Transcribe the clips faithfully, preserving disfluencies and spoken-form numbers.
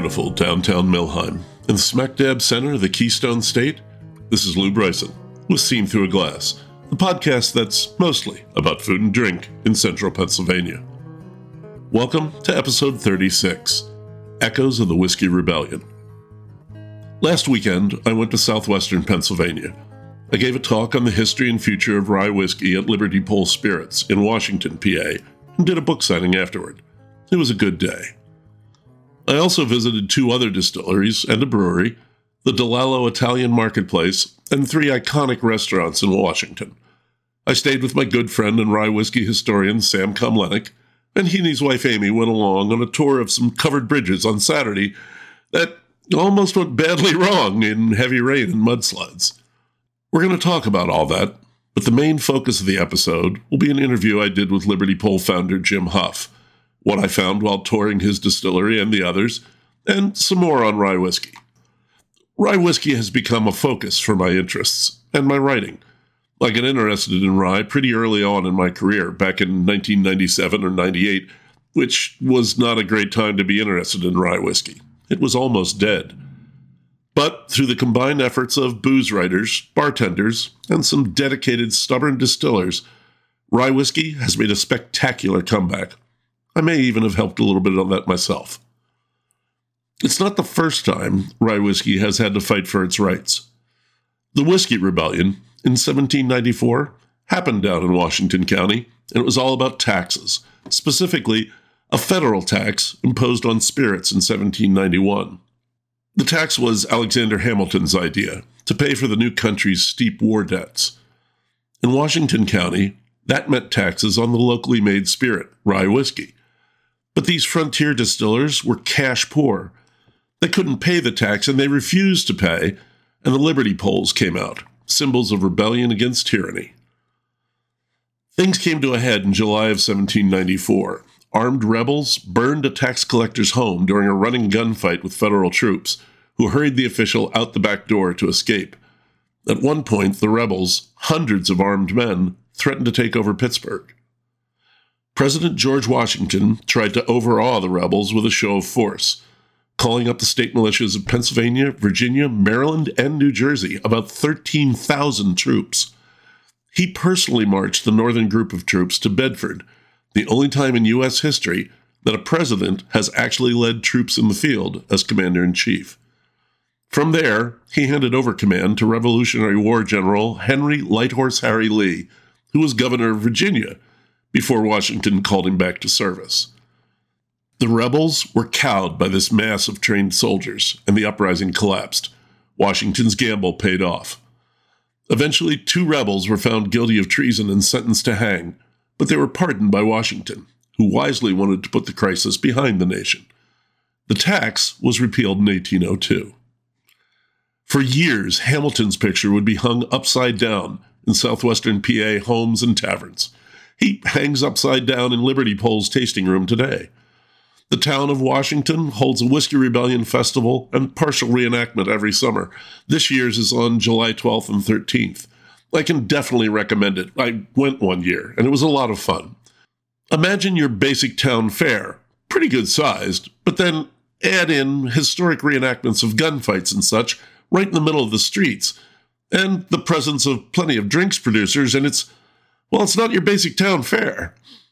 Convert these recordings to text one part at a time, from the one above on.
beautiful downtown Millheim, in the smack dab center of the Keystone State. This is Lou Bryson with Seen Through a Glass, the podcast that's mostly about food and drink in central Pennsylvania. Welcome to episode thirty-six, Echoes of the Whiskey Rebellion. Last weekend, I went to southwestern Pennsylvania. I gave a talk on the history and future of rye whiskey at Liberty Pole Spirits in Washington, P A, and did a book signing afterward. It was a good day. I also visited two other distilleries and a brewery, the DeLallo Italian Marketplace, and three iconic restaurants in Washington. I stayed with my good friend and rye whiskey historian Sam Komlenik, and he and his wife Amy went along on a tour of some covered bridges on Saturday that almost went badly wrong in heavy rain and mudslides. We're going to talk about all that, but the main focus of the episode will be an interview I did with Liberty Pole founder Jim Huff, what I found while touring his distillery and the others, and some more on rye whiskey. Rye whiskey has become a focus for my interests and my writing. I got interested in rye pretty early on in my career, back in nineteen ninety-seven or ninety-eight, which was not a great time to be interested in rye whiskey. It was almost dead. But through the combined efforts of booze writers, bartenders, and some dedicated, stubborn distillers, rye whiskey has made a spectacular comeback. I may even have helped a little bit on that myself. It's not the first time rye whiskey has had to fight for its rights. The Whiskey Rebellion in seventeen ninety-four happened down in Washington County, and it was all about taxes, specifically a federal tax imposed on spirits in seventeen ninety-one. The tax was Alexander Hamilton's idea, to pay for the new country's steep war debts. In Washington County, that meant taxes on the locally made spirit, rye whiskey. But these frontier distillers were cash poor. They couldn't pay the tax, and they refused to pay, and the Liberty Poles came out, symbols of rebellion against tyranny. Things came to a head in July of seventeen ninety-four. Armed rebels burned a tax collector's home during a running gunfight with federal troops, who hurried the official out the back door to escape. At one point, the rebels, hundreds of armed men, threatened to take over Pittsburgh. President George Washington tried to overawe the rebels with a show of force, calling up the state militias of Pennsylvania, Virginia, Maryland, and New Jersey, about thirteen thousand troops. He personally marched the northern group of troops to Bedford, the only time in U S history that a president has actually led troops in the field as commander-in-chief. From there, he handed over command to Revolutionary War General Henry Lighthorse Harry Lee, who was governor of Virginia, before Washington called him back to service. The rebels were cowed by this mass of trained soldiers, and the uprising collapsed. Washington's gamble paid off. Eventually, two rebels were found guilty of treason and sentenced to hang, but they were pardoned by Washington, who wisely wanted to put the crisis behind the nation. The tax was repealed in eighteen oh two. For years, Hamilton's picture would be hung upside down in southwestern P A homes and taverns. He hangs upside down in Liberty Pole's tasting room today. The town of Washington holds a Whiskey Rebellion festival and partial reenactment every summer. This year's is on July twelfth and thirteenth. I can definitely recommend it. I went one year, and it was a lot of fun. Imagine your basic town fair, pretty good sized, but then add in historic reenactments of gunfights and such right in the middle of the streets, and the presence of plenty of drinks producers, and it's, well, it's not your basic town fair.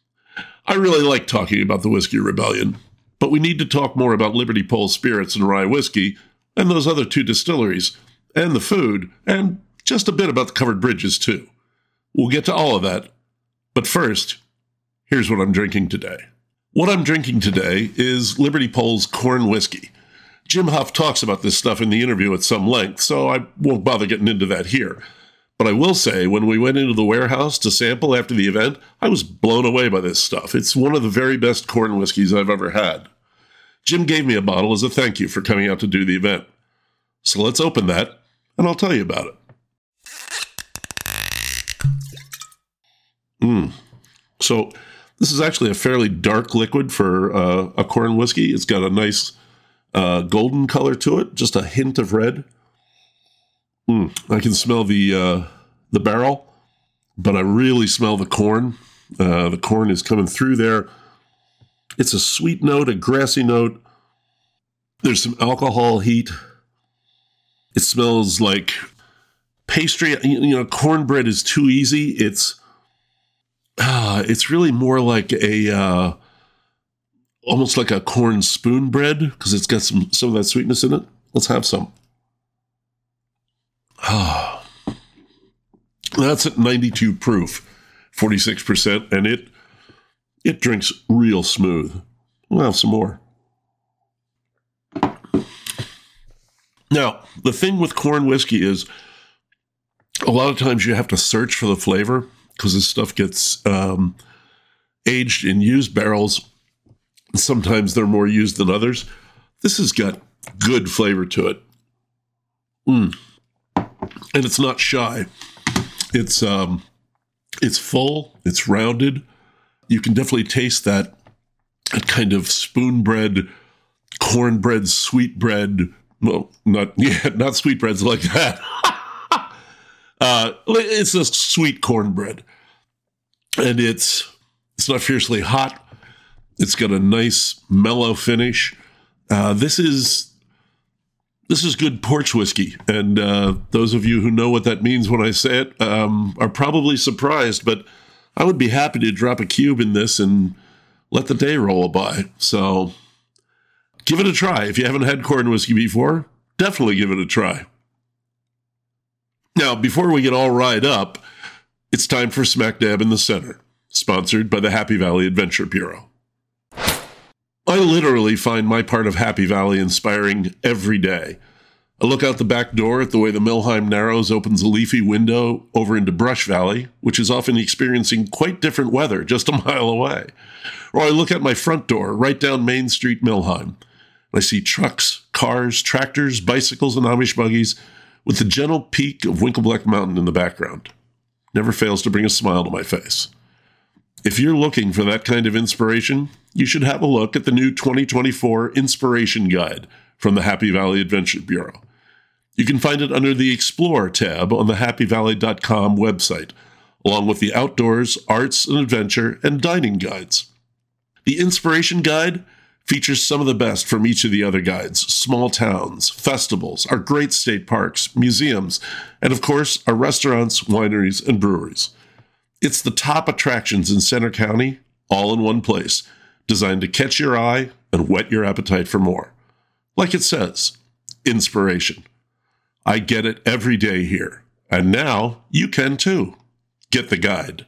I really like talking about the Whiskey Rebellion, but we need to talk more about Liberty Pole Spirits and rye whiskey, and those other two distilleries, and the food, and just a bit about the covered bridges, too. We'll get to all of that, but first, here's what I'm drinking today. What I'm drinking today is Liberty Pole's corn whiskey. Jim Huff talks about this stuff in the interview at some length, so I won't bother getting into that here. But I will say, when we went into the warehouse to sample after the event, I was blown away by this stuff. It's one of the very best corn whiskeys I've ever had. Jim gave me a bottle as a thank you for coming out to do the event. So let's open that, and I'll tell you about it. Mmm. So this is actually a fairly dark liquid for uh, a corn whiskey. It's got a nice uh, golden color to it, just a hint of red. Mm, I can smell the uh, the barrel, but I really smell the corn. Uh, the corn is coming through there. It's a sweet note, a grassy note, There's some alcohol heat. It smells like pastry. You know, cornbread is too easy. It's uh, it's really more like a uh, almost like a corn spoon bread because it's got some some of that sweetness in it. Let's have some. Ah, that's at ninety-two proof, forty-six percent, and it it drinks real smooth. We'll have some more. Now, the thing with corn whiskey is a lot of times you have to search for the flavor because this stuff gets um, aged in used barrels. Sometimes they're more used than others. This has got good flavor to it. Mm. And it's not shy. It's um, it's full. It's rounded. You can definitely taste that, that kind of spoon bread, cornbread, sweet bread. Well, not yeah, not sweet breads like that. uh, it's a sweet cornbread, and it's it's not fiercely hot. It's got a nice mellow finish. Uh, this is this is good porch whiskey, and uh, those of you who know what that means when I say it um, are probably surprised. But I would be happy to drop a cube in this and let the day roll by. So give it a try. If you haven't had corn whiskey before, definitely give it a try. Now, before we get all riled up, it's time for Smack Dab in the Center, sponsored by the Happy Valley Adventure Bureau. I literally find my part of Happy Valley inspiring every day. I look out the back door at the way the Millheim Narrows opens a leafy window over into Brush Valley, which is often experiencing quite different weather just a mile away. Or I look at my front door right down Main Street, Millheim. I see trucks, cars, tractors, bicycles, and Amish buggies with the gentle peak of Winkleblack Mountain in the background. Never fails to bring a smile to my face. If you're looking for that kind of inspiration, you should have a look at the new twenty twenty-four Inspiration Guide from the Happy Valley Adventure Bureau. You can find it under the Explore tab on the happy valley dot com website, along with the Outdoors, Arts and Adventure, and Dining guides. The Inspiration Guide features some of the best from each of the other guides: small towns, festivals, our great state parks, museums, and of course, our restaurants, wineries, and breweries. It's the top attractions in Center County, all in one place, designed to catch your eye and whet your appetite for more. Like it says, inspiration. I get it every day here, and now you can too. Get the guide.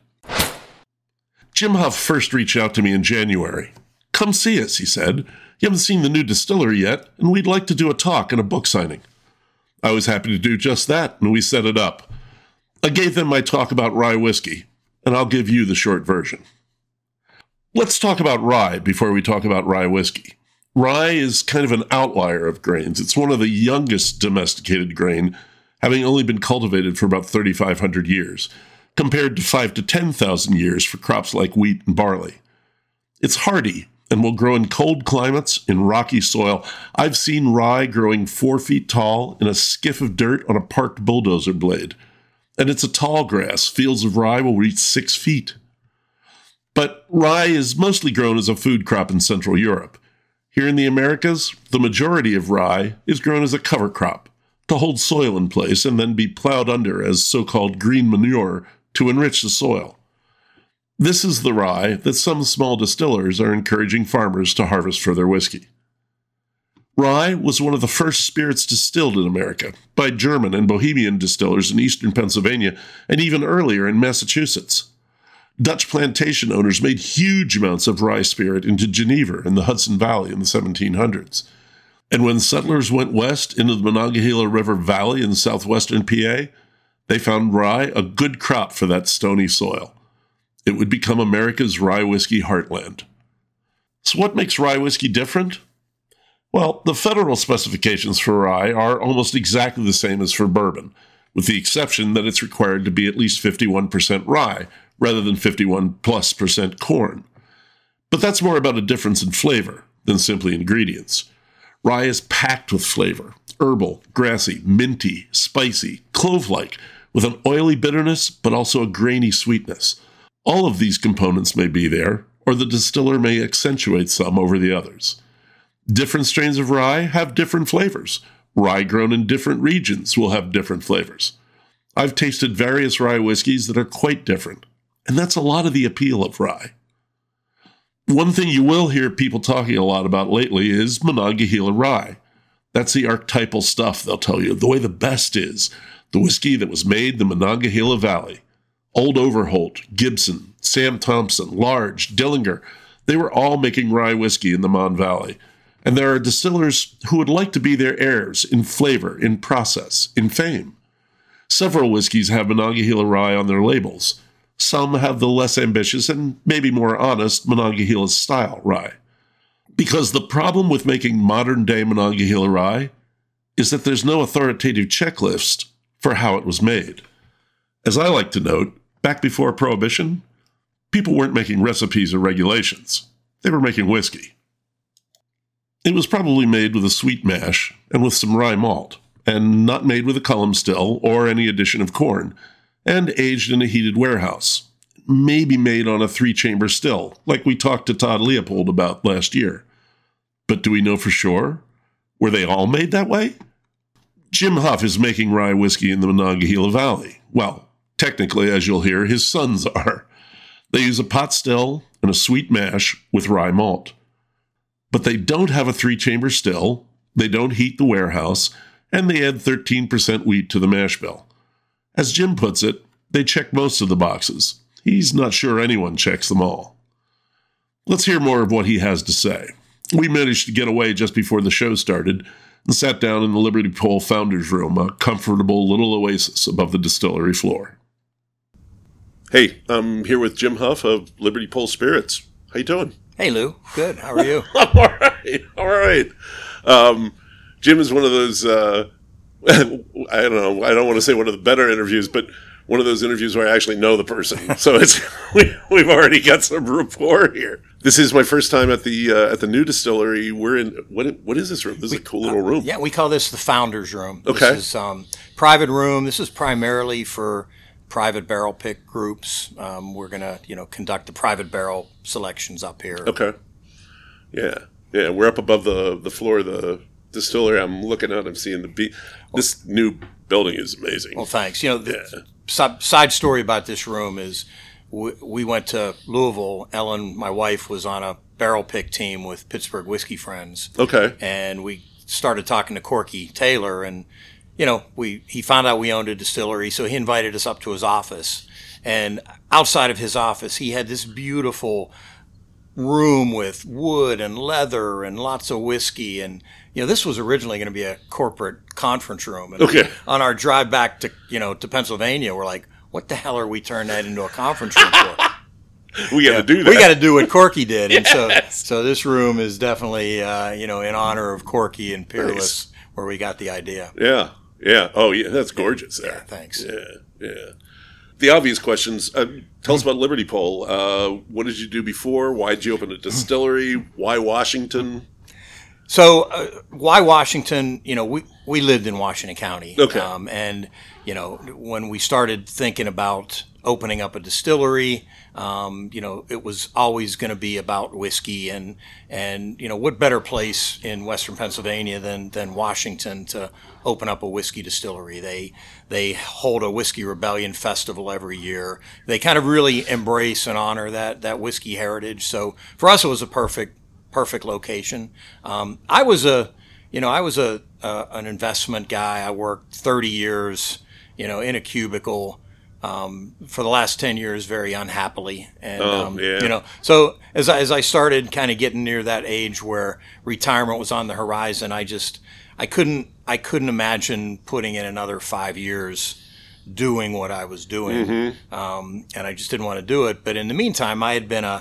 Jim Huff first reached out to me in January. Come see us, he said. You haven't seen the new distillery yet, and we'd like to do a talk and a book signing. I was happy to do just that, and we set it up. I gave them my talk about rye whiskey, and I'll give you the short version. Let's talk about rye before we talk about rye whiskey. Rye is kind of an outlier of grains. It's one of the youngest domesticated grain, having only been cultivated for about thirty-five hundred years, compared to five to ten thousand years for crops like wheat and barley. It's hardy and will grow in cold climates in rocky soil. I've seen rye growing four feet tall in a skiff of dirt on a parked bulldozer blade. And it's a tall grass. Fields of rye will reach six feet. But rye is mostly grown as a food crop in Central Europe. Here in the Americas, the majority of rye is grown as a cover crop to hold soil in place and then be plowed under as so-called green manure to enrich the soil. This is the rye that some small distillers are encouraging farmers to harvest for their whiskey. Rye was one of the first spirits distilled in America by German and Bohemian distillers in eastern Pennsylvania and even earlier in Massachusetts. Dutch plantation owners made huge amounts of rye spirit into Geneva in the Hudson Valley in the seventeen hundreds. And when settlers went west into the Monongahela River Valley in southwestern P A, they found rye a good crop for that stony soil. It would become America's rye whiskey heartland. So what makes rye whiskey different? Well, the federal specifications for rye are almost exactly the same as for bourbon, with the exception that it's required to be at least fifty-one percent rye, rather than fifty-one plus percent corn. But that's more about a difference in flavor than simply ingredients. Rye is packed with flavor, herbal, grassy, minty, spicy, clove-like, with an oily bitterness, but also a grainy sweetness. All of these components may be there, or the distiller may accentuate some over the others. Different strains of rye have different flavors. Rye grown in different regions will have different flavors. I've tasted various rye whiskeys that are quite different, and that's a lot of the appeal of rye. One thing you will hear people talking a lot about lately is Monongahela rye. That's the archetypal stuff, they'll tell you, the way the best is. The whiskey that was made in the Monongahela Valley. Old Overholt, Gibson, Sam Thompson, Large, Dillinger, they were all making rye whiskey in the Mon Valley. And there are distillers who would like to be their heirs in flavor, in process, in fame. Several whiskeys have Monongahela rye on their labels. Some have the less ambitious and maybe more honest Monongahela style rye. Because the problem with making modern-day Monongahela rye is that there's no authoritative checklist for how it was made. As I like to note, back before Prohibition, people weren't making recipes or regulations. They were making whiskey. It was probably made with a sweet mash and with some rye malt, and not made with a column still or any addition of corn, and aged in a heated warehouse. Maybe made on a three-chamber still, like we talked to Todd Leopold about last year. But do we know for sure? Were they all made that way? Jim Huff is making rye whiskey in the Monongahela Valley. Well, technically, as you'll hear, his sons are. They use a pot still and a sweet mash with rye malt. But they don't have a three-chamber still, they don't heat the warehouse, and they add thirteen percent wheat to the mash bill. As Jim puts it, they check most of the boxes. He's not sure anyone checks them all. Let's hear more of what he has to say. We managed to get away just before the show started and sat down in the Liberty Pole Founders Room, a comfortable little oasis above the distillery floor. Hey, I'm here with Jim Huff of Liberty Pole Spirits. How you doing? Hey, Lou. Good. How are you? I'm all right. All right. Um, Jim is one of those, uh, I don't know, I don't want to say one of the better interviews, but one of those interviews where I actually know the person. So it's we, we've already got some rapport here. This is my first time at the uh, at the new distillery. We're in, what what is this room? This is we, a cool little room. Uh, yeah, we call this the Founders Room. Okay. This is um, private room. This is primarily for private barrel pick groups. Um, we're going to, you know, conduct the private barrel selections up here. Okay. Yeah. Yeah, we're up above the, the floor of the distillery. I'm looking out, I'm seeing the beat. This new building is amazing. Well, thanks. You know, the yeah. sub, side story about this room is we, we went to Louisville. Ellen, my wife, was on a barrel pick team with Pittsburgh Whiskey Friends. Okay. And we started talking to Corky Taylor, and you know, we he found out we owned a distillery, so he invited us up to his office. And outside of his office, he had this beautiful room with wood and leather and lots of whiskey. And, you know, this was originally going to be a corporate conference room. And okay. on our drive back to, you know, to Pennsylvania, we're like, what the hell are we turning that into a conference room for? We got to yeah, do that. We got to do what Corky did. Yes. And so, so this room is definitely, uh, you know, in honor of Corky and Peerless, nice. Where we got the idea. Yeah. Yeah. Oh, yeah. That's gorgeous there. Yeah, thanks. Yeah. Yeah. The obvious questions. Uh, tell us about Liberty Pole. Uh, what did you do before? Why did you open a distillery? Why Washington? So, uh, why Washington? You know, we, we lived in Washington County. Okay. Um, and, you know, when we started thinking about opening up a distillery, um, you know, it was always going to be about whiskey. And, and, you know, what better place in Western Pennsylvania than, than Washington to open up a whiskey distillery? They, they hold a Whiskey Rebellion festival every year. They kind of really embrace and honor that, that whiskey heritage. So for us, it was a perfect, perfect location. Um, I was a, you know, I was a, a, an investment guy. I worked thirty years, you know, in a cubicle. Um, for the last ten years, very unhappily. And, oh, um, yeah. you know, so as I, as I started kind of getting near that age where retirement was on the horizon, I just, I couldn't, I couldn't imagine putting in another five years doing what I was doing. Mm-hmm. Um, and I just didn't want to do it. But in the meantime, I had been a,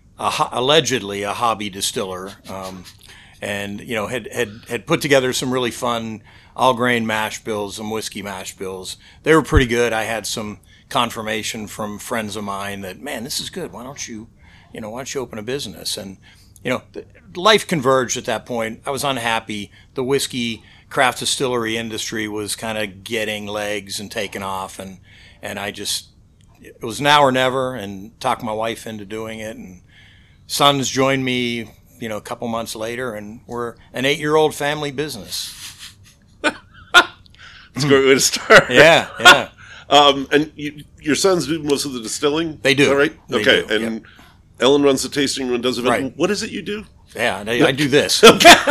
a allegedly a hobby distiller. Um, and, you know, had, had, had put together some really fun all grain mash bills, some whiskey mash bills. They were pretty good. I had some confirmation from friends of mine that, man, this is good. Why don't you, you know, why don't you open a business? And, you know, life converged at that point. I was unhappy. The whiskey craft distillery industry was kind of getting legs and taking off. And, and I just, it was now or never, and talked my wife into doing it. And sons joined me you know, a couple months later, and we're an eight-year-old family business. It's a great way to start. Yeah, yeah. um, and you, your sons do most of the distilling? They do. Is that right? They okay. do, And yep. Ellen runs the tasting room and does it. Right. What is it you do? Yeah, I, I do this.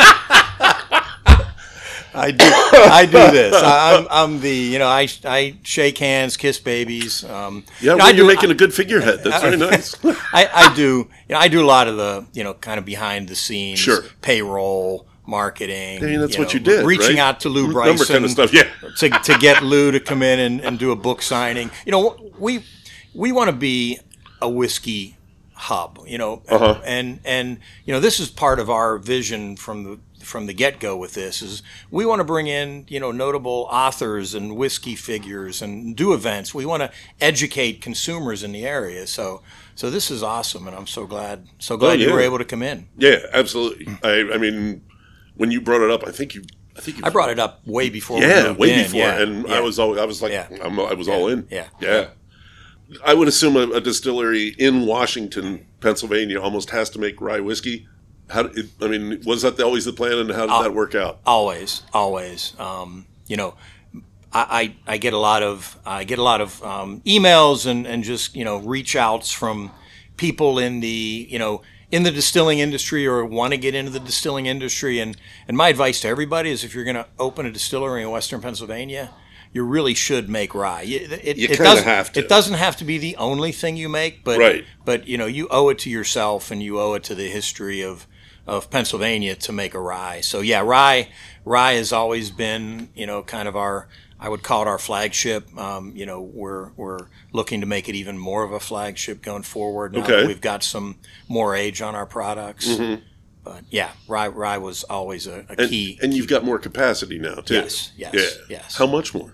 I do. I do this. I, I'm, I'm the. You know, I, I shake hands, kiss babies. Um, Yeah, you know, well, I you're do, making a good figurehead. That's very nice. I, I do. You know, I do a lot of the. You know, kind of behind the scenes. Sure. Payroll, marketing. I mean, that's you what know, you did, Reaching right? out to Lou Number Bryson kind of stuff, yeah. to to get Lou to come in and, and do a book signing. You know, we we want to be a whiskey hub. You know, Uh-huh. and and you know, this is part of our vision from the from the get go. With this is we want to bring in you know notable authors and whiskey figures and do events. We want to educate consumers in the area. So. So this is awesome, and I'm so glad, so glad Oh, yeah. you were able to come in. Yeah, absolutely. I, I mean, when you brought it up, I think you, I think you, I brought it up way before. yeah, we moved way in. before, Yeah, and yeah. I was, all, I was like, Yeah. I'm, I was all in. Yeah. yeah. I would assume a, a distillery in Washington, Pennsylvania, almost has to make rye whiskey. How? Did it, I mean, was that always the plan, and how did Uh, that work out? always, always. Um, you know, I, I I get a lot of I get a lot of um, emails and, and just you know reach outs from people in the you know in the distilling industry or want to get into the distilling industry. And, and my advice to everybody is if you're going to open a distillery in Western Pennsylvania, you really should make rye. It, it, You it kinda doesn't have to. It doesn't have to be the only thing you make, but Right. but you know you owe it to yourself and you owe it to the history of of Pennsylvania to make a rye. So yeah, rye rye has always been you know kind of our I would call it our flagship. Um, you know, we're we're looking to make it even more of a flagship going forward. Now Okay. that we've got some more age on our products. Mm-hmm. But yeah, rye rye was always a, a And, key. and you've got more capacity now too. Yes, yes, yeah. yes. How much more?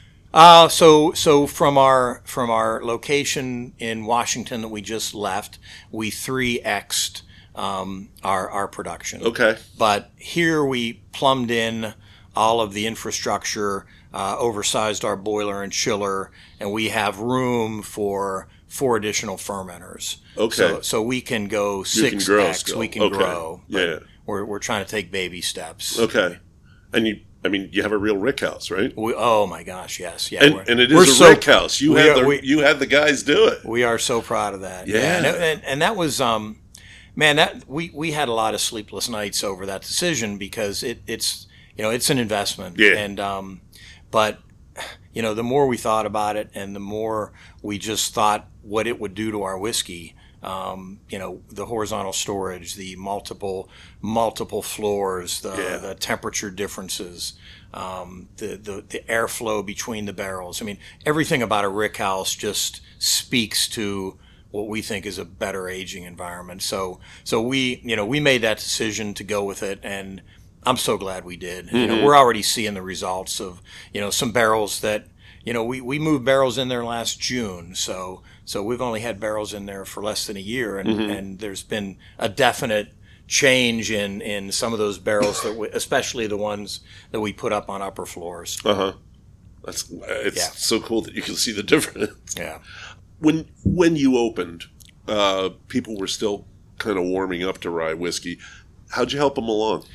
Uh, so so from our from our location in Washington that we just left, we three X'd um, our our production. Okay. But here we plumbed in all of the infrastructure, uh, oversized our boiler and chiller, and we have room for four additional fermenters. Okay. So, so we can go You six can grow X. still. We can Okay. grow. but Yeah. We're we're trying to take baby steps. Okay. And you, I mean, you have a real rick house, right? We, oh my gosh, yes, yeah. And, we're- and it we're is a so- rick house. You we had are- the we- you had the guys do it. We are so proud of that. Yeah. And, and, and that was, um, man, that we, we had a lot of sleepless nights over that decision because it, it's, you know, it's an investment. Yeah. And, um, but, you know, the more we thought about it and the more we just thought what it would do to our whiskey, um, you know, the horizontal storage, the multiple, multiple floors, the, Yeah. the temperature differences, um, the, the, the airflow between the barrels. I mean, everything about a rick house just speaks to what we think is a better aging environment. So, so we, you know, we made that decision to go with it, and I'm so glad we did. You know, we're already seeing the results of, you know, some barrels that, you know, we, we moved barrels in there last June. So, so we've only had barrels in there for less than a year, and, and there's been a definite change in, in some of those barrels that we, especially the ones that we put up on upper floors. Uh huh. That's it's Yeah. so cool that you can see the difference. Yeah. When when you opened, uh, people were still kind of warming up to rye whiskey. How'd you help them along?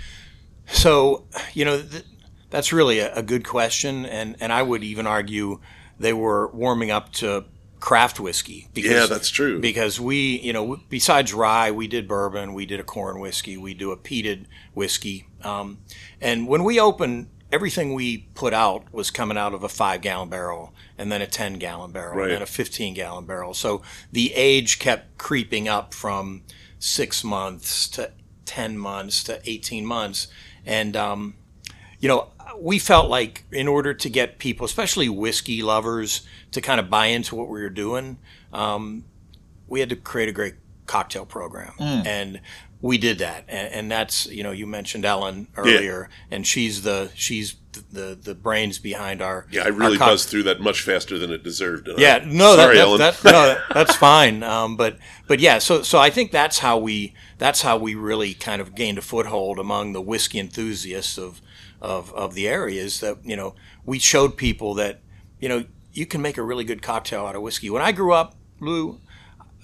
So, you know, th- that's really a, a good question, and, and I would even argue they were warming up to craft whiskey. Because, Yeah, that's true. Because we, you know, besides rye, we did bourbon, we did a corn whiskey, we do a peated whiskey. Um, and when we opened, everything we put out was coming out of a five-gallon barrel, and then a ten-gallon barrel, Right. and then a fifteen-gallon barrel. So the age kept creeping up from six months to ten months to eighteen months. And, um, you know, we felt like in order to get people, especially whiskey lovers, to kind of buy into what we were doing, um, we had to create a great cocktail program. And we did that. And, and that's, you know, you mentioned Ellen earlier, and she's the she's the the brains behind our Yeah, I our really cock- buzzed through that much faster than it deserved. Uh, yeah, no, sorry, that, Ellen. that, that, no, that, that's fine. Um, but but yeah, so so I think that's how we that's how we really kind of gained a foothold among the whiskey enthusiasts of of of the areas. That you know we showed people that you know you can make a really good cocktail out of whiskey. When I grew up, Lou,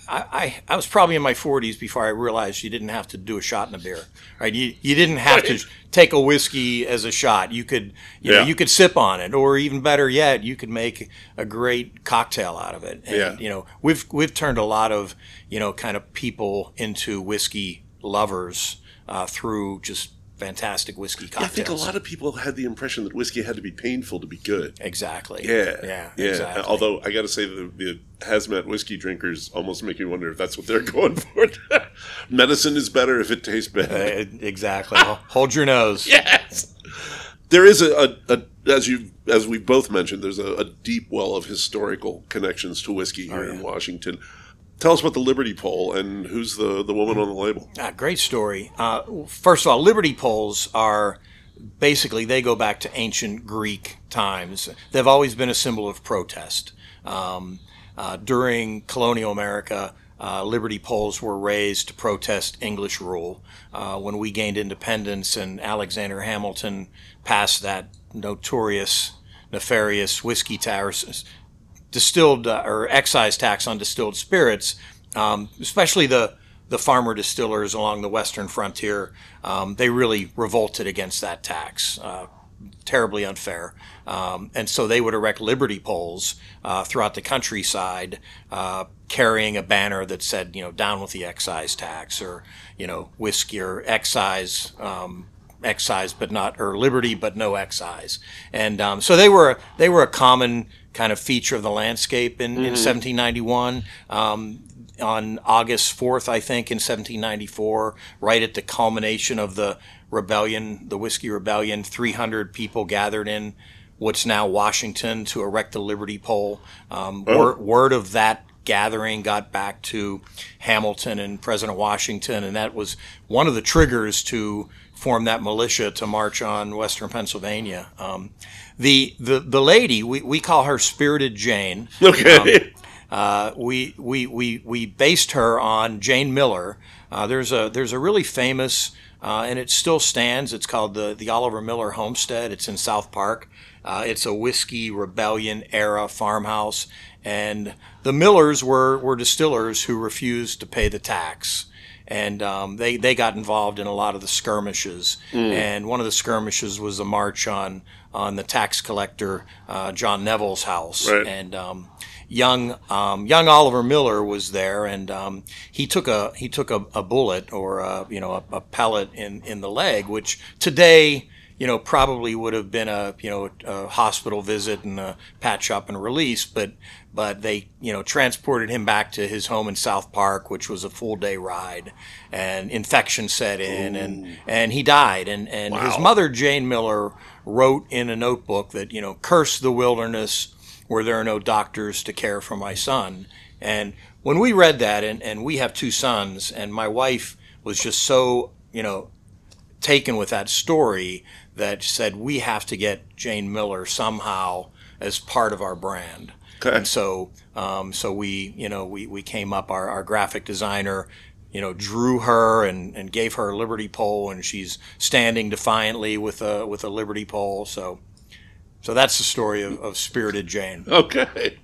I, I, I was probably in my forties before I realized you didn't have to do a shot in a beer, right? You you didn't have right. to take a whiskey as a shot. You could you yeah. know you could sip on it, or even better yet, you could make a great cocktail out of it. And yeah. you know we've we've turned a lot of you know kind of people into whiskey lovers uh, through just fantastic whiskey cocktails. Yeah, I think a lot of people had the impression that whiskey had to be painful to be good. Exactly. Yeah. Yeah. Yeah. Exactly. Although I got to say, the, the hazmat whiskey drinkers almost make me wonder if that's what they're going for. Medicine is better if it tastes bad. Uh, exactly. Hold your nose. Yes. There is a, a, a as you as we both mentioned, there's a, a deep well of historical connections to whiskey here oh, yeah. in Washington. Tell us about the Liberty Pole and who's the, the woman on the label. Ah, great story. Uh, first of all, Liberty Poles are basically, they go back to ancient Greek times. They've always been a symbol of protest. Um, uh, during colonial America, uh, Liberty Poles were raised to protest English rule. Uh, when we gained independence and Alexander Hamilton passed that notorious, nefarious whiskey tax, distilled uh, or excise tax on distilled spirits, um, especially the the farmer distillers along the western frontier, um, they really revolted against that tax. Uh, terribly unfair. Um, and so they would erect Liberty Poles uh, throughout the countryside, uh, carrying a banner that said, you know, down with the excise tax, or, you know, whiskey or excise, um, excise but not, or liberty but no excise. And um, so they were they were a common kind of feature of the landscape in, mm-hmm. in seventeen ninety-one. Um, on August fourth, I think, in seventeen ninety-four, right at the culmination of the rebellion, the Whiskey Rebellion, three hundred people gathered in what's now Washington to erect the Liberty Pole. Um, oh. word, word of that gathering got back to Hamilton and President Washington, and that was one of the triggers to form that militia to march on Western Pennsylvania. Um, the, the the lady, we, we call her Spirited Jane. Okay. Um, uh, we, we we we based her on Jane Miller. Uh, there's a there's a really famous, uh, and it still stands. It's called the the Oliver Miller Homestead. It's in South Park. Uh, it's a Whiskey Rebellion era farmhouse, and the Millers were were distillers who refused to pay the tax. And um, they, they got involved in a lot of the skirmishes. Mm. And one of the skirmishes was a march on on the tax collector, uh, John Neville's house. Right. And um, young um, young Oliver Miller was there, and um, he took a he took a, a bullet or a, you know a, a pellet in, in the leg, which today you know probably would have been a you know a hospital visit and a patch up and release, but. But they, you know, transported him back to his home in South Park, which was a full day ride, and infection set in, Ooh. and and he died. And and wow. his mother, Jane Miller, wrote in a notebook that, you know, curse the wilderness where there are no doctors to care for my son. And when we read that, and, and we have two sons, and my wife was just so, you know, taken with that story that said we have to get Jane Miller somehow as part of our brand. Okay. And so, um, so we, you know, we, we came up, our, our graphic designer, you know, drew her and, and gave her a Liberty Pole, and she's standing defiantly with a, with a Liberty Pole. So, so that's the story of, of Spirited Jane. Okay.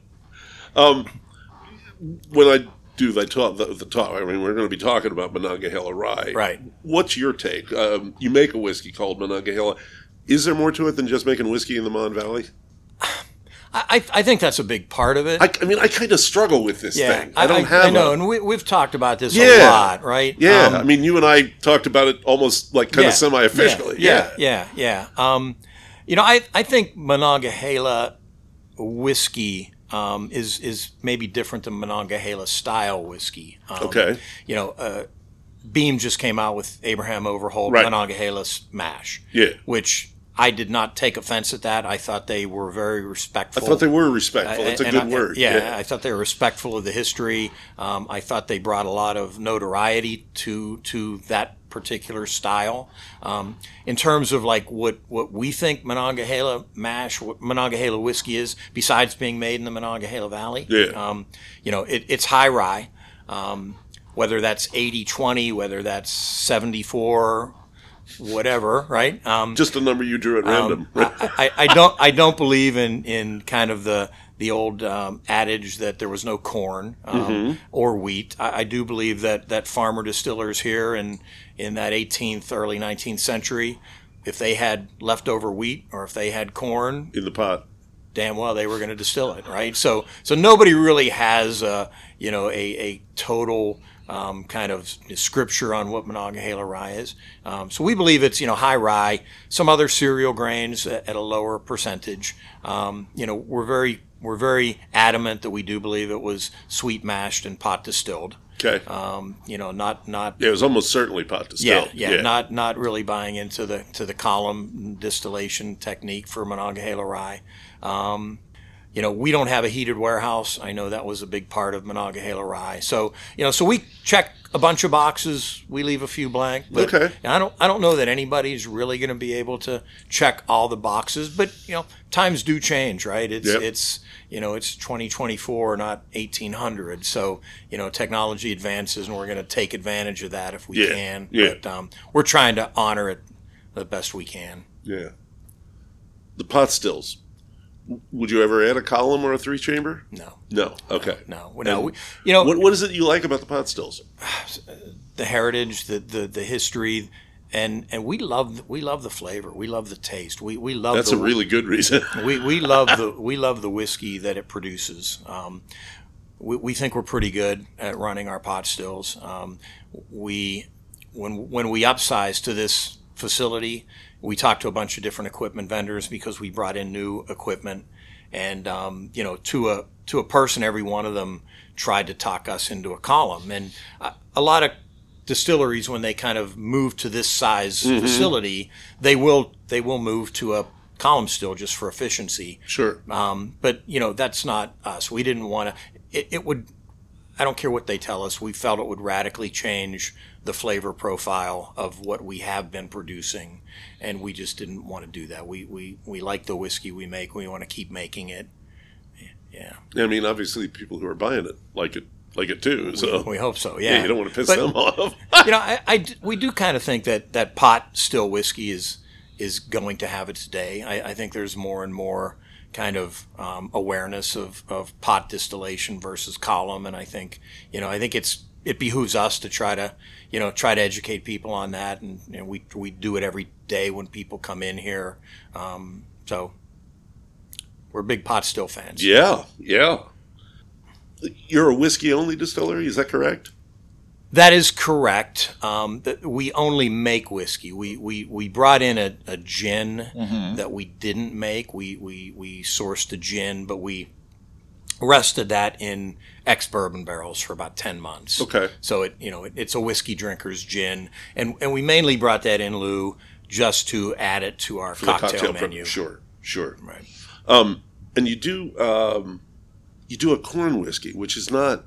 Um, when I do the talk, the, the talk, I mean, we're going to be talking about Monongahela Rye. Right. What's your take? Um, you make a whiskey called Monongahela. Is there more to it than just making whiskey in the Mon Valley? I, I think that's a big part of it. I, I mean, I kind of struggle with this yeah, thing. I don't I, have I know, a, and we, we've talked about this yeah, a lot, right? Yeah, um, I mean, you and I talked about it almost like kind yeah, of semi-officially. Yeah, yeah, yeah. yeah. Um, you know, I, I think Monongahela whiskey um, is is maybe different than Monongahela style whiskey. Um, okay. You know, uh, Beam just came out with Abraham Overholt right. Monongahela Mash. Yeah. Which I did not take offense at that. I thought they were very respectful. I thought they were respectful. It's a good I, word. Yeah, yeah, I thought they were respectful of the history. Um, I thought they brought a lot of notoriety to to that particular style. Um, in terms of like what, what we think Monongahela mash, what Monongahela whiskey is, besides being made in the Monongahela Valley. Yeah. Um, you know, it, it's high rye. Um, whether that's eighty twenty, whether that's seventy-four, whatever, right? Um, Just a number you drew at random. Um, I, I, I don't I don't believe in, in kind of the the old um, adage that there was no corn um, mm-hmm. or wheat. I, I do believe that that farmer distillers here in in that eighteenth, early nineteenth century, if they had leftover wheat or if they had corn in the pot, damn well they were going to distill it, right? So so nobody really has a, you know a, a total um, kind of scripture on what Monongahela rye is. Um, so we believe it's you know high rye, some other cereal grains at, at a lower percentage. Um, you know we're very we're very adamant that we do believe it was sweet mashed and pot distilled. Okay. Um, you know, not not. Yeah, it was almost certainly pot distilled. Yeah, yeah, yeah, not not really buying into the to the column distillation technique for Monongahela rye. Um, you know, we don't have a heated warehouse. I know that was a big part of Monongahela rye. So you know, so we check a bunch of boxes. We leave a few blank. But okay. I don't I don't know that anybody's really going to be able to check all the boxes. But you know, times do change, right? It's yep. it's. You know, it's twenty twenty-four, not eighteen hundred. So, you know, technology advances, and we're going to take advantage of that if we yeah. can. Yeah. But um, we're trying to honor it the best we can. Yeah. The pot stills. Would you ever add a column or a three chamber? No. No. Okay. No. No. no. We, you know, what what is it you like about the pot stills? The heritage, the the, the history. And and we love we love the flavor. We love the taste. We we love. That's the, a really good reason. we we love the we love the whiskey that it produces. Um, we we think we're pretty good at running our pot stills. Um, we when when we upsized to this facility, we talked to a bunch of different equipment vendors because we brought in new equipment, and um, you know to a to a person, every one of them tried to talk us into a column, and a, a lot of distilleries, when they kind of move to this size mm-hmm. facility, they will they will move to a column still just for efficiency. Sure. Um, but you know that's not us. We didn't want to. It, it would. I don't care what they tell us. We felt it would radically change the flavor profile of what we have been producing, and we just didn't want to do that. We we we like the whiskey we make. We want to keep making it. Yeah. I mean, obviously, people who are buying it like it. Like it too, so we, we hope so. Yeah. yeah, you don't want to piss but, them off. you know, I, I, we do kind of think that, that pot still whiskey is is going to have its day. I, I think there's more and more kind of um, awareness of, of pot distillation versus column, and I think you know I think it's it behooves us to try to you know try to educate people on that, and you know, we we do it every day when people come in here. Um, so we're big pot still fans. Yeah, yeah. You're a whiskey-only distillery, is that correct? That is correct. Um, we only make whiskey. We we, we brought in a, a gin mm-hmm. that we didn't make. We, we we sourced a gin, but we rested that in ex-bourbon barrels for about ten months. Okay. So it you know it, it's a whiskey drinker's gin, and and we mainly brought that in, Lou, just to add it to our cocktail, cocktail menu. Pro- sure, sure. Right. Um, and you do. Um, You do a corn whiskey, which is not,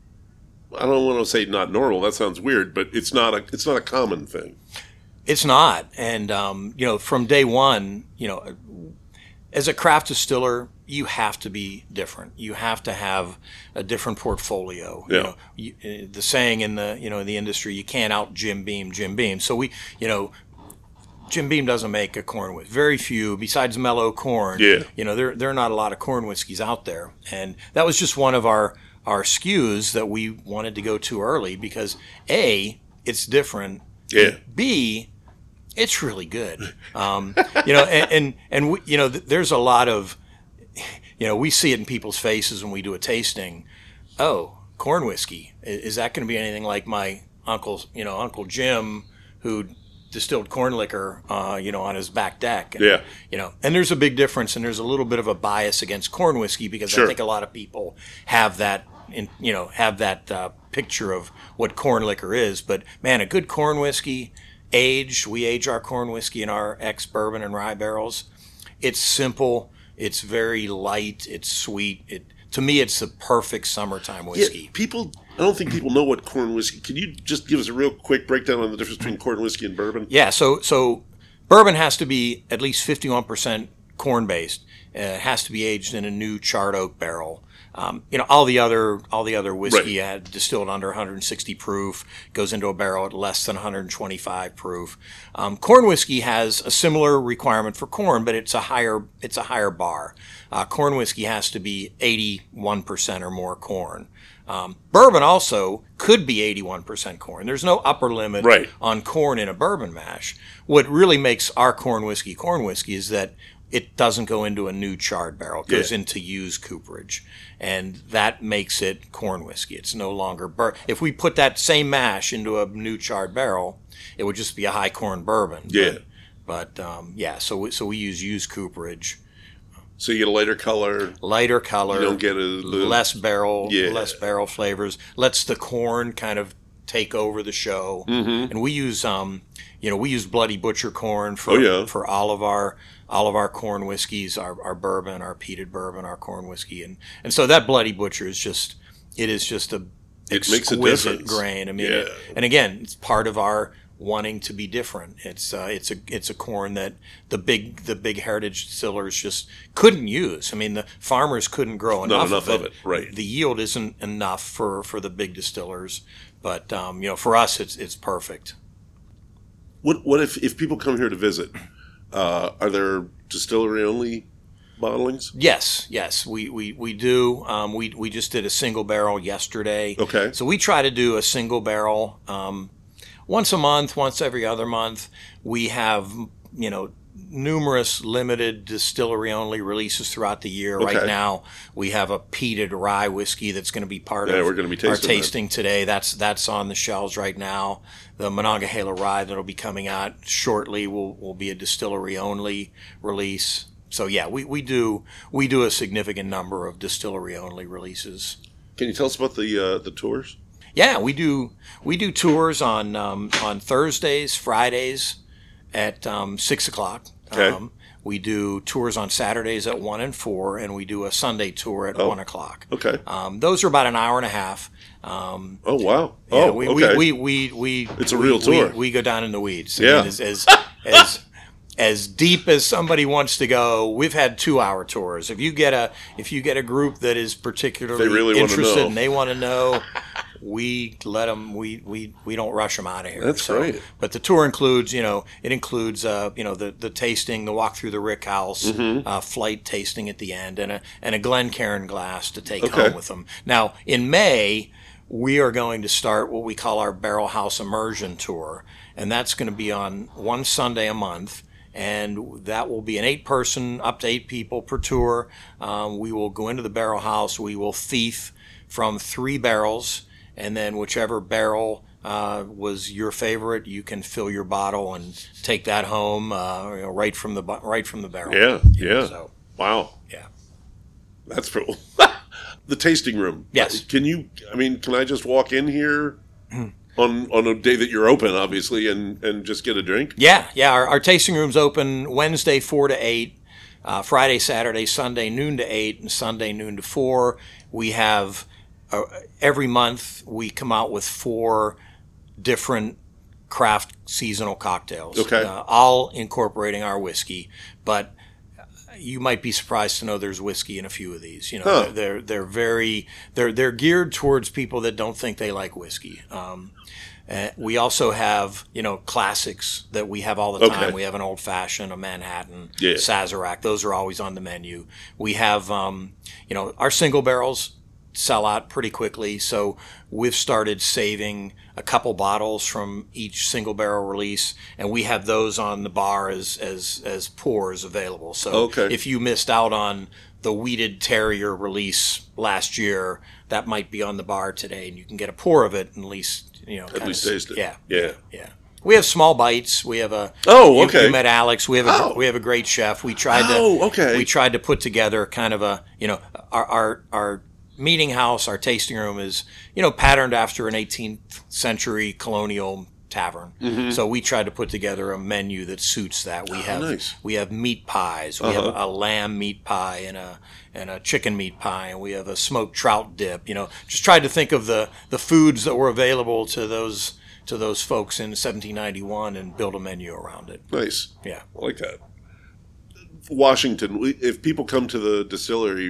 I don't want to say not normal, that sounds weird, but it's not a it's not a common thing. It's not. And, um, you know, from day one, you know, as a craft distiller, you have to be different. You have to have a different portfolio. Yeah. You know, you, uh, the saying in the, you know, in the industry, you can't out Jim Beam Jim Beam. So we, you know, Jim Beam doesn't make a corn whiskey. Very few, besides Mellow Corn. Yeah. You know, there there are not a lot of corn whiskeys out there, and that was just one of our our S K Us that we wanted to go to early because A, it's different. Yeah. B, it's really good. Um, you know, and and, and we, you know, th- there's a lot of, you know, we see it in people's faces when we do a tasting. Oh, corn whiskey. Is, is that going to be anything like my uncle, you know, Uncle Jim, who distilled corn liquor, uh, you know, on his back deck. And, yeah. You know, and there's a big difference, and there's a little bit of a bias against corn whiskey because sure. I think a lot of people have that, in, you know, have that uh, picture of what corn liquor is. But man, a good corn whiskey, aged, we age our corn whiskey in our ex-bourbon and rye barrels. It's simple. It's very light. It's sweet. It to me, it's the perfect summertime whiskey. Yeah, people. I don't think people know what corn whiskey. Can you just give us a real quick breakdown on the difference between corn whiskey and bourbon? Yeah, so so bourbon has to be at least fifty-one percent corn based. Uh, it has to be aged in a new charred oak barrel. Um, you know, all the other all the other whiskey Right. had distilled under one hundred sixty proof, goes into a barrel at less than one hundred twenty-five proof. Um, corn whiskey has a similar requirement for corn, but it's a higher it's a higher bar. Uh, corn whiskey has to be eighty-one percent or more corn. Um, bourbon also could be eighty-one percent corn. There's no upper limit Right. on corn in a bourbon mash. What really makes our corn whiskey corn whiskey is that it doesn't go into a new charred barrel. It goes Yeah. into used cooperage. And that makes it corn whiskey. It's no longer bur- if we put that same mash into a new charred barrel, it would just be a high corn bourbon. Yeah. But, but um, yeah, so we, so we use used cooperage. So you get a lighter color. Lighter color. You don't get a the, less barrel, Yeah. less barrel flavors. Lets the corn kind of take over the show. Mm-hmm. And we use, um, you know, we use Bloody Butcher corn for Oh, yeah. for all of our all of our corn whiskeys, our, our bourbon, our peated bourbon, our corn whiskey, and and so that Bloody Butcher is just it is just a It makes a exquisite difference. grain. I mean, Yeah. it, and again, it's part of our wanting to be different. It's uh, it's a it's a corn that the big the big heritage distillers just couldn't use. I mean, the farmers couldn't grow Not enough, enough of, of it. it, right. The yield isn't enough for, for the big distillers, but um, you know, for us, it's it's perfect. What what if if people come here to visit? Uh, are there distillery only bottlings? Yes, yes, we we, we do. Um, we we just did a single barrel yesterday. Okay. So we try to do a single barrel um, once a month, once every other month. We have you know numerous limited distillery only releases throughout the year. Okay. Right now, we have a peated rye whiskey that's going to be part Yeah, of we're gonna be our tasting that. tasting today. That's that's on the shelves right now. The Monongahela rye that'll be coming out shortly will will be a distillery only release. So yeah, we, we do we do a significant number of distillery only releases. Can you tell us about the uh, the tours? Yeah, we do we do tours on um, on Thursdays, Fridays at um, six o'clock. Okay. Um, we do tours on Saturdays at one and four, and we do a Sunday tour at Oh. one o'clock. Okay. Um, those are about an hour and a half. Um, Oh wow. yeah, Oh, we, okay. we, we, we, we It's a we- real we- tour. We, go down in the weeds. I Yeah. mean, as, as, as as deep as somebody wants to go. We've had two hour tours. If you get a if you get a group that is particularly They really wanna interested know. and they want to know, we let them. We, we, we don't rush them out of here. That's great. But the tour includes, you know, it includes, uh, you know, the, the tasting, the walk through the Rick House, Mm-hmm. uh, flight tasting at the end, and a and a Glencairn glass to take Okay. home with them. Now in May, we are going to start what we call our Barrel House Immersion Tour, and that's going to be on one Sunday a month. And that will be an eight-person, up to eight people per tour. Um, we will go into the barrel house. We will thief from three barrels, and then whichever barrel uh, was your favorite, you can fill your bottle and take that home uh, you know, right from the bu- right from the barrel. Yeah. Yeah. So Wow. yeah. That's cool. The tasting room. Yes. Can you? I mean, can I just walk in here on on a day that you're open, obviously, and and just get a drink? Yeah, yeah. Our, our tasting room's open Wednesday four to eight, uh, Friday, Saturday, Sunday noon to eight, and Sunday noon to four. We have uh, every month we come out with four different craft seasonal cocktails, Okay. uh, all incorporating our whiskey, but. You might be surprised to know there's whiskey in a few of these. You know, Huh. they're they're very they're they're geared towards people that don't think they like whiskey. Um, uh, we also have you know classics that we have all the time. Okay. We have an old fashioned, a Manhattan, Yeah. Sazerac. Those are always on the menu. We have um, you know our single barrels sell out pretty quickly, so we've started saving a couple bottles from each single barrel release, and we have those on the bar as as as pours available. So Okay. if you missed out on the Weeded Terrier release last year, that might be on the bar today, and you can get a pour of it and at least you know At least taste it. Yeah, Yeah. yeah. We have small bites. We have a Oh, you- okay. You met Alex. We have a Oh. we have a great chef. We tried to Oh, okay. we tried to put together kind of a you know our our our meeting house, our tasting room is you know patterned after an eighteenth century colonial tavern. So we tried to put together a menu that suits that. We have Mm-hmm. Oh, nice. we have meat pies. We Uh-huh. have a lamb meat pie and a and a chicken meat pie, and we have a smoked trout dip. You know, just tried to think of the the foods that were available to those to those folks in seventeen ninety-one and build a menu around it. Nice. Yeah. I like that. Washington. we- If people come to the distillery,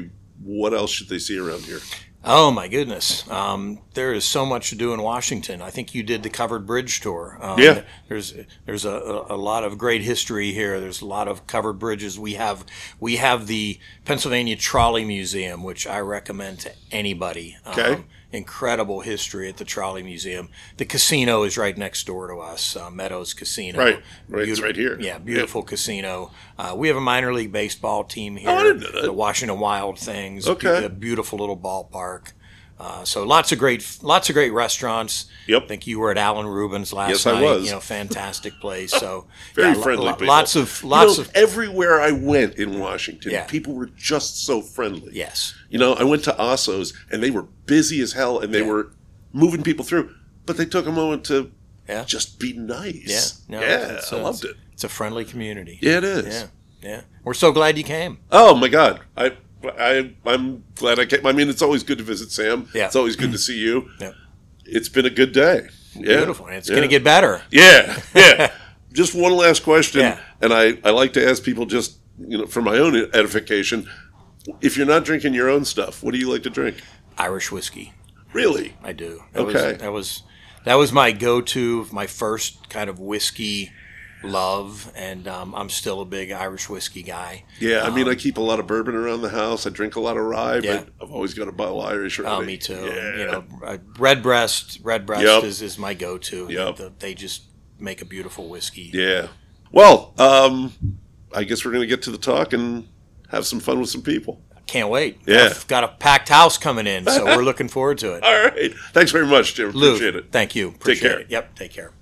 what else should they see around here? Oh, my goodness. Um, there is so much to do in Washington. I think you did the Covered Bridge tour. Um, yeah. There's there's a, a lot of great history here. There's a lot of covered bridges. We have we have the Pennsylvania Trolley Museum, which I recommend to anybody. Okay. Um, incredible history at the Trolley Museum. The casino is right next door to us, uh, Meadows Casino. Right. Right. It's Beauti- right here. Yeah, beautiful yeah. casino. Uh, we have a minor league baseball team here. Oh, I didn't know that. The Washington Wild Things. Okay. A beautiful little ballpark. Uh, so lots of great, lots of great restaurants. Yep. I think you were at Alan Rubin's last yes, night. I was. You know, fantastic place. So very yeah, friendly. lo- people. Lots of, lots you know, of. Everywhere I went in Washington, Yeah. people were just so friendly. Yes. You know, I went to Osso's and they were busy as hell and they Yeah. were moving people through, but they took a moment to Yeah. just be nice. Yeah. No, yeah, it's I a- loved it. It's a friendly community. Yeah, it is. Yeah. Yeah. We're so glad you came. Oh my God, I. I, I'm glad I came. I mean, it's always good to visit Sam. Yeah. It's always good to see you. Yeah. It's been a good day. Yeah. Beautiful. And it's yeah. going to get better. Yeah, yeah. Just one last question, Yeah. and I, I like to ask people just, you know, for my own edification, if you're not drinking your own stuff, what do you like to drink? Irish whiskey. Really? I do. That Okay. Was, that was that was my go-to, my first kind of whiskey love, and um, I'm still a big Irish whiskey guy. Yeah, I mean, Um, I keep a lot of bourbon around the house. I drink a lot of rye, Yeah. but I've always got a bottle of Irish ready. Oh, me too. Yeah. You know, uh, Redbreast. Redbreast Yep. is, is my go-to. Yep. The- they just make a beautiful whiskey. Yeah. Well, um, I guess we're going to get to the talk and have some fun with some people. Can't wait. Yeah. I've got a packed house coming in, so we're looking forward to it. All right. Thanks very much, Jim. Lou, Appreciate it. thank you. Appreciate care. it. Yep, take care.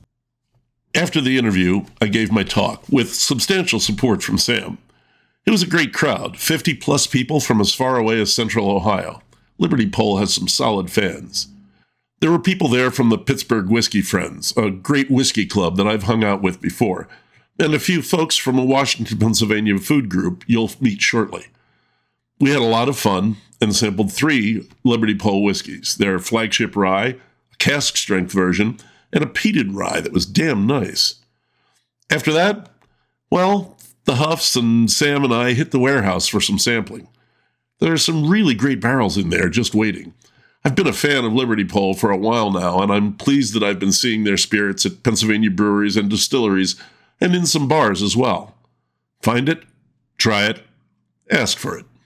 After the interview, I gave my talk with substantial support from Sam. It was a great crowd, fifty plus people from as far away as Central Ohio. Liberty Pole has some solid fans. There were people there from the Pittsburgh Whiskey Friends, a great whiskey club that I've hung out with before, and a few folks from a Washington, Pennsylvania food group you'll meet shortly. We had a lot of fun and sampled three Liberty Pole whiskeys, their flagship rye, a cask-strength version, and a peated rye that was damn nice. After that, well, the Huffs and Sam and I hit the warehouse for some sampling. There are some really great barrels in there just waiting. I've been a fan of Liberty Pole for a while now, and I'm pleased that I've been seeing their spirits at Pennsylvania breweries and distilleries, and in some bars as well. Find it, try it, ask for it.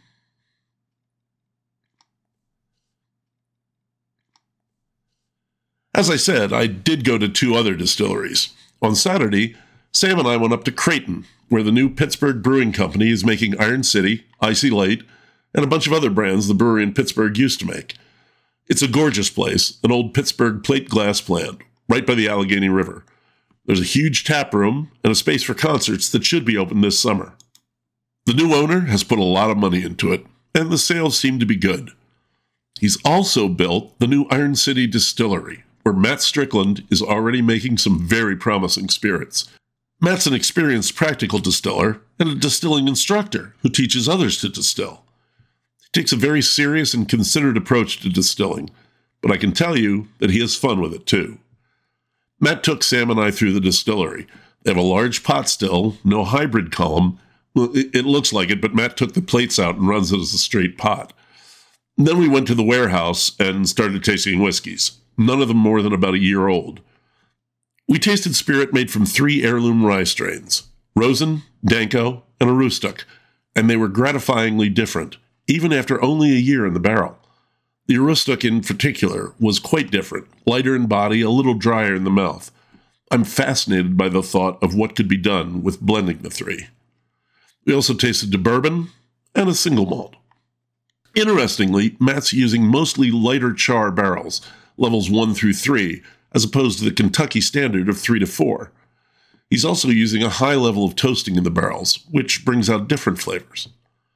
As I said, I did go to two other distilleries. On Saturday, Sam and I went up to Creighton, where the new Pittsburgh Brewing Company is making Iron City, Icy Light, and a bunch of other brands the brewery in Pittsburgh used to make. It's a gorgeous place, an old Pittsburgh plate glass plant, right by the Allegheny River. There's a huge tap room and a space for concerts that should be open this summer. The new owner has put a lot of money into it, and the sales seem to be good. He's also built the new Iron City Distillery, where Matt Strickland is already making some very promising spirits. Matt's an experienced practical distiller and a distilling instructor who teaches others to distill. He takes a very serious and considered approach to distilling, but I can tell you that he has fun with it too. Matt took Sam and I through the distillery. They have a large pot still, no hybrid column. Well, it, it looks like it, but Matt took the plates out and runs it as a straight pot. And then we went to the warehouse and started tasting whiskeys, none of them more than about a year old. We tasted spirit made from three heirloom rye strains, Rosen, Danko, and Aroostook, and they were gratifyingly different, even after only a year in the barrel. The Aroostook in particular was quite different, lighter in body, a little drier in the mouth. I'm fascinated by the thought of what could be done with blending the three. We also tasted a bourbon and a single malt. Interestingly, Matt's using mostly lighter char barrels, levels one through three, as opposed to the Kentucky standard of three to four. He's also using a high level of toasting in the barrels, which brings out different flavors.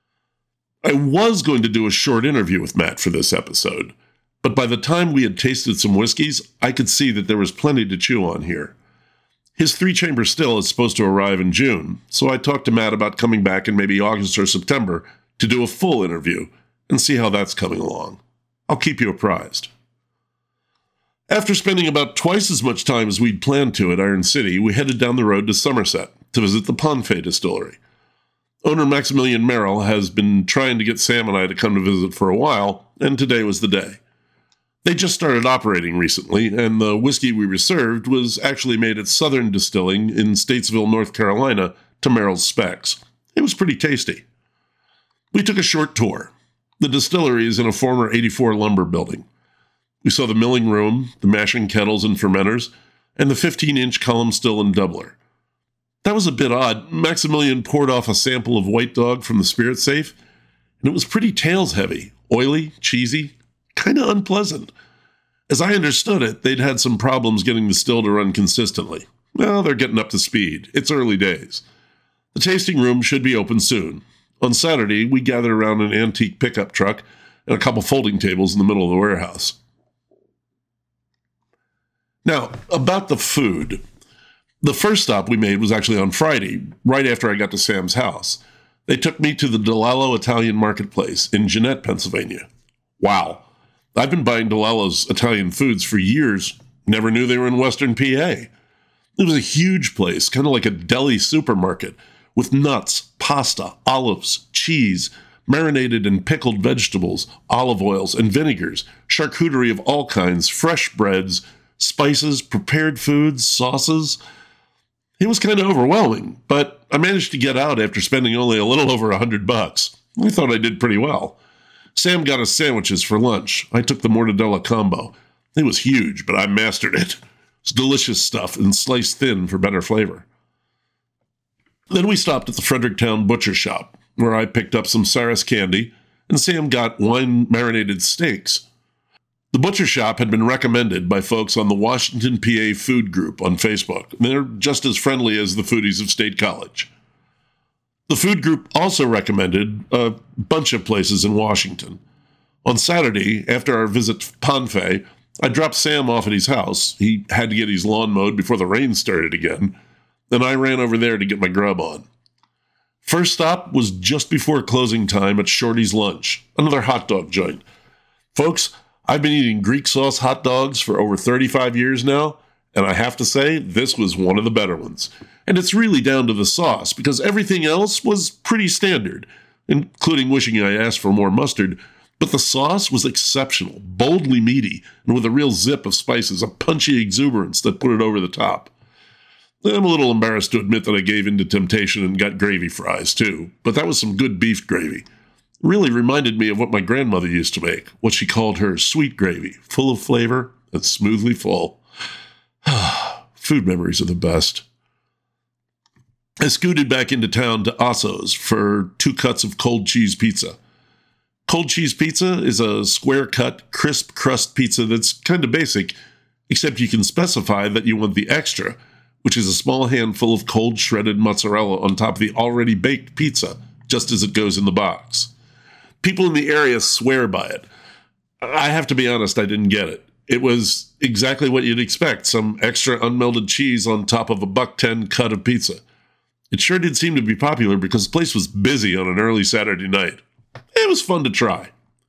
I was going to do a short interview with Matt for this episode, but by the time we had tasted some whiskeys, I could see that there was plenty to chew on here. His three-chamber still is supposed to arrive in June, so I talked to Matt about coming back in maybe August or September to do a full interview and see how that's coming along. I'll keep you apprised. After spending about twice as much time as we'd planned to at Iron City, we headed down the road to Somerset to visit the Ponfay Distillery. Owner Maximilian Merrill has been trying to get Sam and I to come to visit for a while, and today was the day. They just started operating recently, and the whiskey we reserved was actually made at Southern Distilling in Statesville, North Carolina, to Merrill's specs. It was pretty tasty. We took a short tour. The distillery is in a former eighty-four lumber building. We saw the milling room, the mashing kettles and fermenters, and the fifteen-inch column still and doubler. That was a bit odd. Maximilian poured off a sample of White Dog from the spirit safe, and it was pretty tails-heavy, oily, cheesy, kind of unpleasant. As I understood it, they'd had some problems getting the still to run consistently. Well, they're getting up to speed. It's early days. The tasting room should be open soon. On Saturday, we gathered around an antique pickup truck and a couple folding tables in the middle of the warehouse. Now, about the food. The first stop we made was actually on Friday, right after I got to Sam's house. They took me to the DeLallo Italian Marketplace in Jeannette, Pennsylvania. Wow. I've been buying DeLallo's Italian foods for years. Never knew they were in Western P A. It was a huge place, kind of like a deli supermarket, with nuts, pasta, olives, cheese, marinated and pickled vegetables, olive oils and vinegars, charcuterie of all kinds, fresh breads, spices, prepared foods, sauces. It was kind of overwhelming, but I managed to get out after spending only a little over a hundred bucks. I thought I did pretty well. Sam got us sandwiches for lunch. I took the mortadella combo. It was huge, but I mastered it. It's delicious stuff and sliced thin for better flavor. Then we stopped at the Fredericktown Butcher Shop, where I picked up some Saris candy, and Sam got wine-marinated steaks. The Butcher Shop had been recommended by folks on the Washington, P A Food Group on Facebook. They're just as friendly as the foodies of State College. The food group also recommended a bunch of places in Washington. On Saturday, after our visit to Ponfay, I dropped Sam off at his house. He had to get his lawn mowed before the rain started again. Then I ran over there to get my grub on. First stop was just before closing time at Shorty's Lunch, another hot dog joint. Folks, I've been eating Greek sauce hot dogs for over thirty-five years now, and I have to say, this was one of the better ones. And it's really down to the sauce, because everything else was pretty standard, including wishing I asked for more mustard, but the sauce was exceptional, boldly meaty, and with a real zip of spices, a punchy exuberance that put it over the top. I'm a little embarrassed to admit that I gave in to temptation and got gravy fries, too, but that was some good beef gravy. Really reminded me of what my grandmother used to make, what she called her sweet gravy, full of flavor and smoothly full. Food memories are the best. I scooted back into town to Osso's for two cuts of cold cheese pizza. Cold cheese pizza is a square-cut, crisp crust pizza that's kind of basic, except you can specify that you want the extra, which is a small handful of cold shredded mozzarella on top of the already baked pizza, just as it goes in the box. People in the area swear by it. I have to be honest, I didn't get it. It was exactly what you'd expect, some extra unmelted cheese on top of a buck ten cut of pizza. It sure did seem to be popular because the place was busy on an early Saturday night. It was fun to try.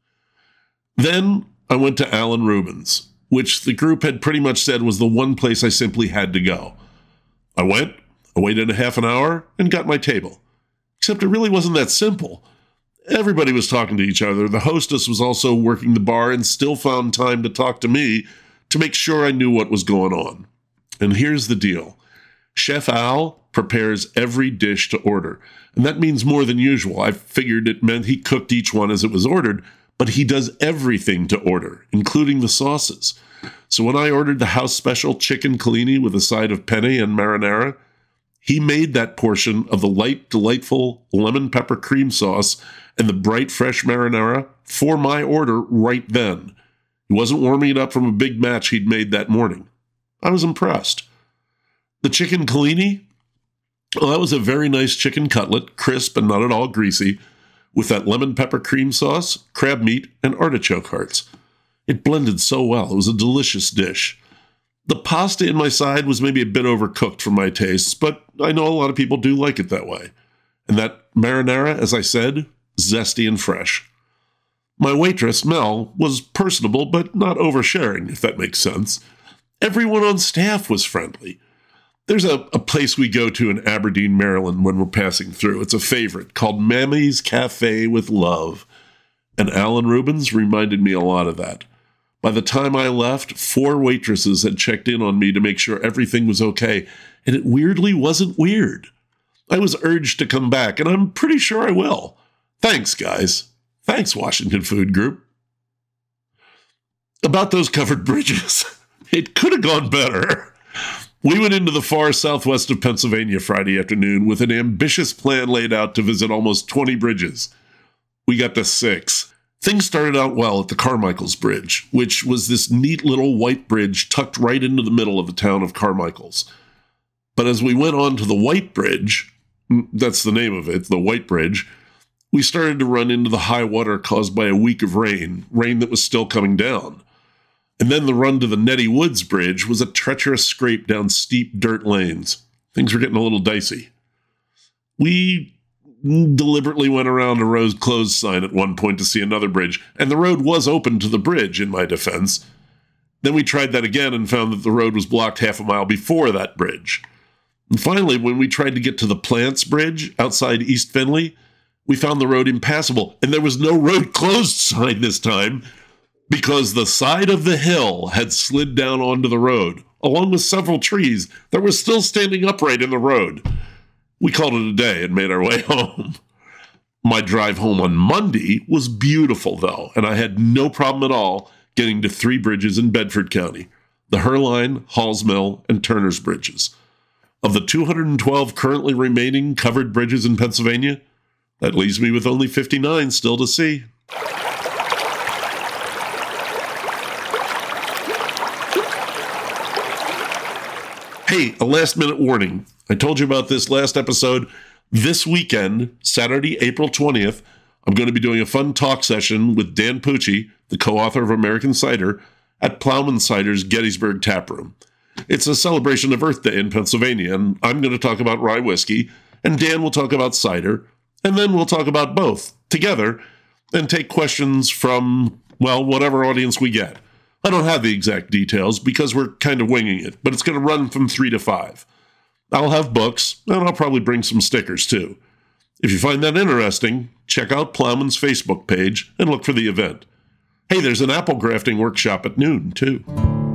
Then I went to Alan Rubin's, which the group had pretty much said was the one place I simply had to go. I went, I waited a half an hour, and got my table. Except it really wasn't that simple. Everybody was talking to each other. The hostess was also working the bar and still found time to talk to me to make sure I knew what was going on. And here's the deal. Chef Al prepares every dish to order, and that means more than usual. I figured it meant he cooked each one as it was ordered, but he does everything to order, including the sauces. So when I ordered the house special chicken collini with a side of penne and marinara, he made that portion of the light, delightful lemon pepper cream sauce and the bright, fresh marinara for my order right then. He wasn't warming it up from a big batch he'd made that morning. I was impressed. The chicken collini, well, that was a very nice chicken cutlet, crisp and not at all greasy, with that lemon pepper cream sauce, crab meat, and artichoke hearts. It blended so well. It was a delicious dish. The pasta in my side was maybe a bit overcooked for my tastes, but I know a lot of people do like it that way. And that marinara, as I said, zesty and fresh. My waitress, Mel, was personable, but not oversharing, if that makes sense. Everyone on staff was friendly. There's a, a place we go to in Aberdeen, Maryland when we're passing through. It's a favorite called Mammy's Cafe with Love. And Alan Rubens reminded me a lot of that. By the time I left, four waitresses had checked in on me to make sure everything was okay, and it weirdly wasn't weird. I was urged to come back, and I'm pretty sure I will. Thanks, guys. Thanks, Washington Food Group. About those covered bridges, it could have gone better. We went into the far southwest of Pennsylvania Friday afternoon with an ambitious plan laid out to visit almost twenty bridges. We got to six. Things started out well at the Carmichaels Bridge, which was this neat little white bridge tucked right into the middle of the town of Carmichaels. But as we went on to the White Bridge, that's the name of it, the White Bridge, we started to run into the high water caused by a week of rain, rain that was still coming down. And then the run to the Nettie Woods Bridge was a treacherous scrape down steep dirt lanes. Things were getting a little dicey. We deliberately went around a road closed sign at one point to see another bridge, and the road was open to the bridge, in my defense. Then we tried that again and found that the road was blocked half a mile before that bridge. And finally, when we tried to get to the Plants Bridge outside East Findlay, we found the road impassable, and there was no road closed sign this time because the side of the hill had slid down onto the road, along with several trees that were still standing upright in the road. We called it a day and made our way home. My drive home on Monday was beautiful, though, and I had no problem at all getting to three bridges in Bedford County, the Herline, Halls Mill, and Turner's Bridges. Of the two hundred twelve currently remaining covered bridges in Pennsylvania, that leaves me with only fifty-nine still to see. Hey, a last-minute warning. I told you about this last episode. This weekend, Saturday, April twentieth, I'm going to be doing a fun talk session with Dan Pucci, the co-author of American Cider, at Plowman Cider's Gettysburg Tap Room. It's a celebration of Earth Day in Pennsylvania, and I'm going to talk about rye whiskey, and Dan will talk about cider, and then we'll talk about both together and take questions from, well, whatever audience we get. I don't have the exact details because we're kind of winging it, but it's going to run from three to five. I'll have books, and I'll probably bring some stickers, too. If you find that interesting, check out Plowman's Facebook page and look for the event. Hey, there's an apple grafting workshop at noon, too.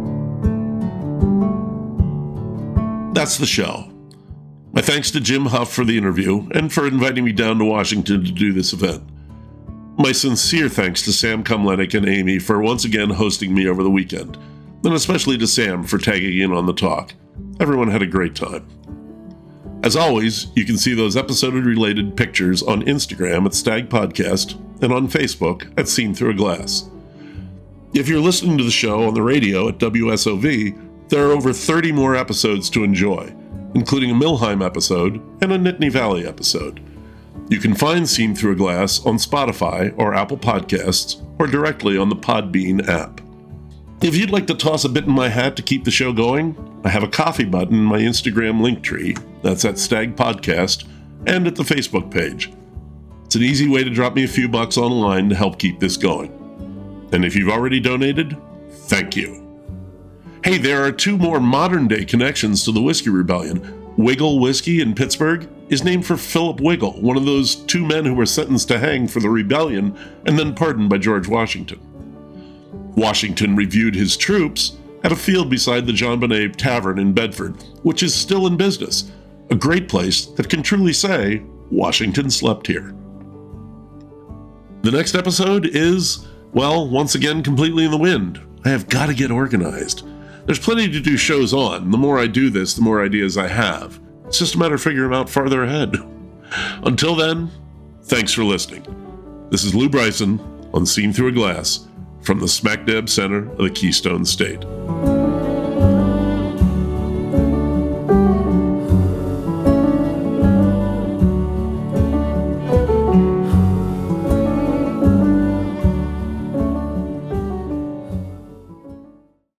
That's the show. My thanks to Jim Huff for the interview and for inviting me down to Washington to do this event. My sincere thanks to Sam Kumlenik and Amy for once again hosting me over the weekend, and especially to Sam for tagging in on the talk. Everyone had a great time. As always, you can see those episode-related pictures on Instagram at Stag Podcast and on Facebook at Seen Through a Glass. If you're listening to the show on the radio at W S O V, there are over thirty more episodes to enjoy, including a Milheim episode and a Nittany Valley episode. You can find Seen Through a Glass on Spotify or Apple Podcasts or directly on the Podbean app. If you'd like to toss a bit in my hat to keep the show going, I have a coffee button in my Instagram link tree. That's at Stag Podcast and at the Facebook page. It's an easy way to drop me a few bucks online to help keep this going. And if you've already donated, thank you. Hey, there are two more modern-day connections to the Whiskey Rebellion. Wiggle Whiskey in Pittsburgh is named for Philip Wiggle, one of those two men who were sentenced to hang for the rebellion and then pardoned by George Washington. Washington reviewed his troops at a field beside the John Bonet Tavern in Bedford, which is still in business, a great place that can truly say Washington slept here. The next episode is, well, once again completely in the wind. I have got to get organized. There's plenty to do shows on. The more I do this, the more ideas I have. It's just a matter of figuring them out farther ahead. Until then, thanks for listening. This is Lou Bryson on Seen Through a Glass from the Smack Dab Center of the Keystone State.